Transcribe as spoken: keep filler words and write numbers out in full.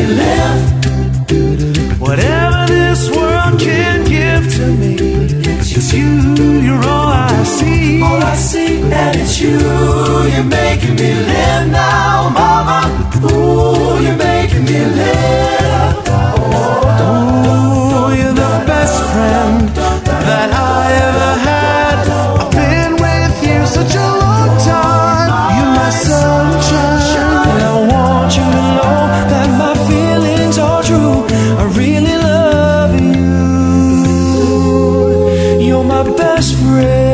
live. Whatever this world can give to me, it's you, you're all I see. All I see, and it's you. You're making me live now, mama. Ooh, you're making me live. Oh, you're the best friend that I ever had. I've been with you such a long time. You're my sunshine, and I want you to know that my feelings are true. I really love you. You're my best friend.